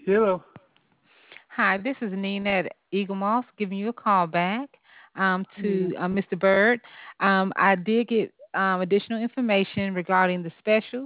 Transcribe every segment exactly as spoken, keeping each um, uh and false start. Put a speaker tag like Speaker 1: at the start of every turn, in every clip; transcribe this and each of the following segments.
Speaker 1: Hello.
Speaker 2: Hi, this is Nina at Eagle Moss giving you a call back um,
Speaker 1: Nina.
Speaker 2: to uh, Mister Bird. Um, I did get um, additional information regarding the specials.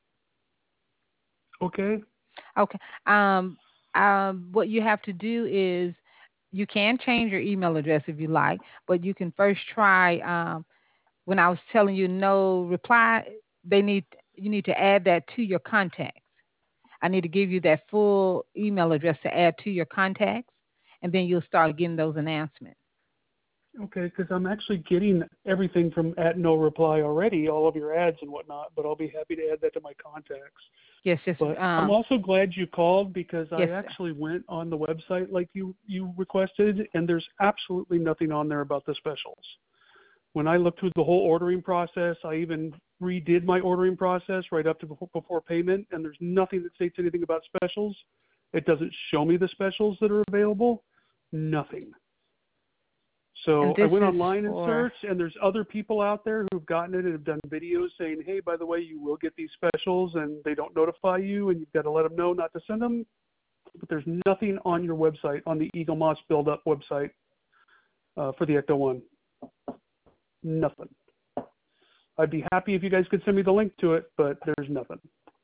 Speaker 1: Okay.
Speaker 2: Okay. Um, um, what you have to do is you can change your email address if you like, but you can first try. Um, when I was telling you no reply, they need you need to add that to your contacts. I need to give you that full email address to add to your contacts, and then you'll start getting those announcements.
Speaker 1: Okay, because I'm actually getting everything from at no reply already, all of your ads and whatnot, but I'll be happy to add that to my contacts.
Speaker 2: Yes, yes,
Speaker 1: But I'm
Speaker 2: um,
Speaker 1: also glad you called because I
Speaker 2: yes, sir.
Speaker 1: actually went on the website like you, you requested, and there's absolutely nothing on there about the specials. When I looked through the whole ordering process, I even redid my ordering process right up to before, before payment, and there's nothing that states anything about specials. It doesn't show me the specials that are available. Nothing.
Speaker 2: And
Speaker 1: So I
Speaker 2: this
Speaker 1: went
Speaker 2: is
Speaker 1: online and
Speaker 2: for
Speaker 1: searched, and there's other people out there who've gotten it and have done videos saying, hey, by the way, you will get these specials, and they don't notify you, and you've got to let them know not to send them. But there's nothing on your website, on the Eagle Moss Build Up website uh, for the Ecto one. Nothing. I'd be happy if you guys could send me the link to it, but there's nothing.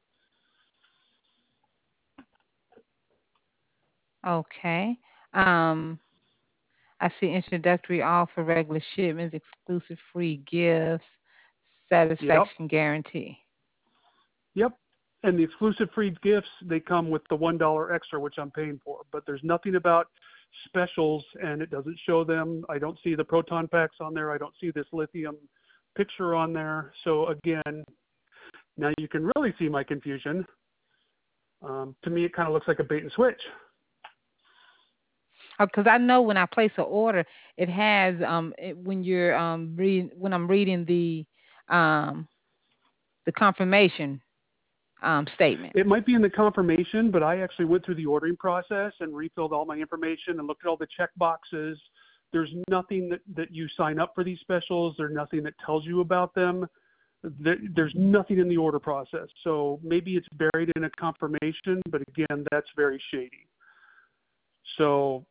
Speaker 2: okay. Um, I see introductory offer, regular shipments, exclusive free gifts,
Speaker 1: Yep.
Speaker 2: satisfaction guarantee.
Speaker 1: Yep. And the exclusive free gifts, they come with the one dollar extra, which I'm paying for. But there's nothing about specials, and it doesn't show them. I don't see the proton packs on there. I don't see this lithium picture on there. So, again, now you can really see my confusion. Um, to me, it kind of looks like a bait and switch.
Speaker 2: Because I know when I place an order, it has um it, when you're um reading when I'm reading the um the confirmation um statement.
Speaker 1: It might be in the confirmation, but I actually went through the ordering process and refilled all my information and looked at all the check boxes. There's nothing that, that you sign up for these specials. There's nothing that tells you about them. There's nothing in the order process. So maybe it's buried in a confirmation, but again, that's very shady. So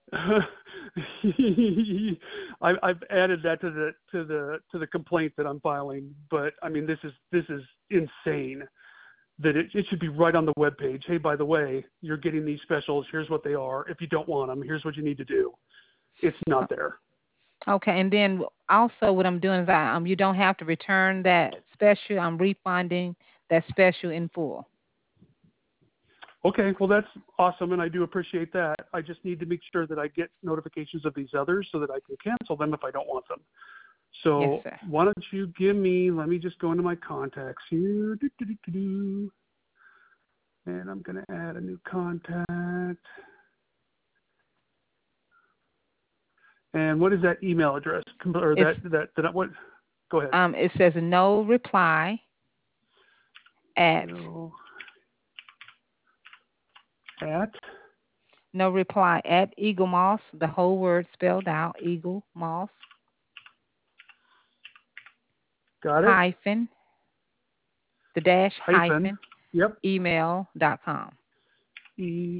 Speaker 1: I, I've added that to the to the to the complaint that I'm filing. But I mean, this is this is insane. That it, it should be right on the web page. Hey, by the way, you're getting these specials. Here's what they are. If you don't want them, here's what you need to do. It's not there.
Speaker 2: Okay, and then also what I'm doing is I, um you don't have to return that special. I'm refunding that special in full.
Speaker 1: Okay, well, that's awesome, and I do appreciate that. I just need to make sure that I get notifications of these others so that I can cancel them if I don't want them.
Speaker 2: Yes,
Speaker 1: So
Speaker 2: sir.
Speaker 1: why don't you give me, let me just go into my contacts here. Do, do, do, do, do. And I'm going to add a new contact. And what is that email address? Or
Speaker 2: It's
Speaker 1: that, that, that what? Go ahead.
Speaker 2: um it says no reply at
Speaker 1: No, at,
Speaker 2: no reply at Eagle Moss, the whole word spelled out, Eagle Moss
Speaker 1: got it,
Speaker 2: hyphen the dash
Speaker 1: hyphen,
Speaker 2: hyphen
Speaker 1: yep,
Speaker 2: email dot com.
Speaker 1: e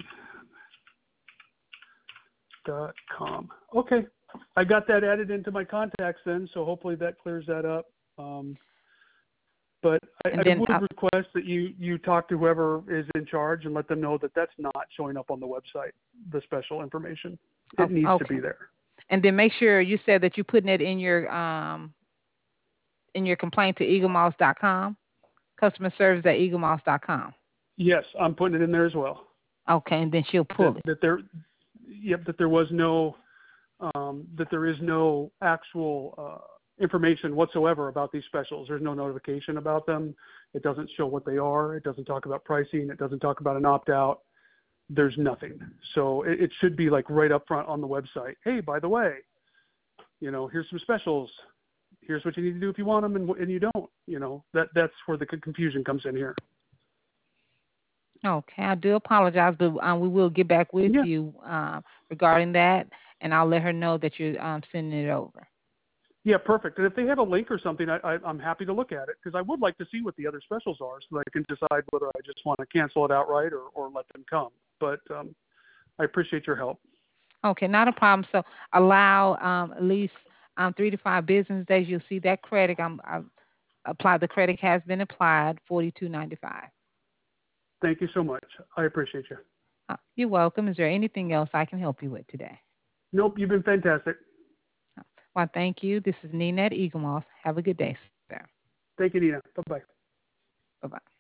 Speaker 1: dot com. Okay, I got that added into my contacts then, so hopefully that clears that up. Um, but I,
Speaker 2: And
Speaker 1: I
Speaker 2: then
Speaker 1: would
Speaker 2: uh,
Speaker 1: request that you, you talk to whoever is in charge and let them know that that's not showing up on the website, the special information.
Speaker 2: oh,
Speaker 1: It needs to
Speaker 2: okay.
Speaker 1: be there.
Speaker 2: And then make sure you said that you're putting it in your um in your complaint to eagle moss dot com, customer service at eagle moss dot com.
Speaker 1: Yes, I'm putting it in there as well.
Speaker 2: Okay, and then she'll
Speaker 1: That,
Speaker 2: pull it.
Speaker 1: that there, yep, that there was no, um, that there is no actual uh, information whatsoever about these specials. There's no notification about them. It doesn't show what they are. It doesn't talk about pricing. It doesn't talk about an opt-out. There's nothing. So it, it should be like right up front on the website. Hey, by the way, you know, here's some specials. Here's what you need to do if you want them and, and you don't. You know, that that's where the confusion comes in here.
Speaker 2: Okay, I do apologize, but um, we will get back with
Speaker 1: Yeah.
Speaker 2: you uh, regarding that, and I'll let her know that you're um, sending it over.
Speaker 1: Yeah, perfect. And if they have a link or something, I, I, I'm happy to look at it because I would like to see what the other specials are so that I can decide whether I just want to cancel it outright or, or let them come. but um, I appreciate your help.
Speaker 2: Okay, not a problem. So allow um, at least um, three to five business days. You'll see that credit. I'm, I've applied. The credit has been applied. Forty-two ninety-five.
Speaker 1: Thank you so much. I appreciate you.
Speaker 2: Uh, you're welcome. Is there anything else I can help you with today?
Speaker 1: Nope, you've been fantastic.
Speaker 2: Well, thank you. This is Nina at Eaglemoss. Have a good day, sir.
Speaker 1: Thank you, Nina. Bye-bye.
Speaker 2: Bye-bye.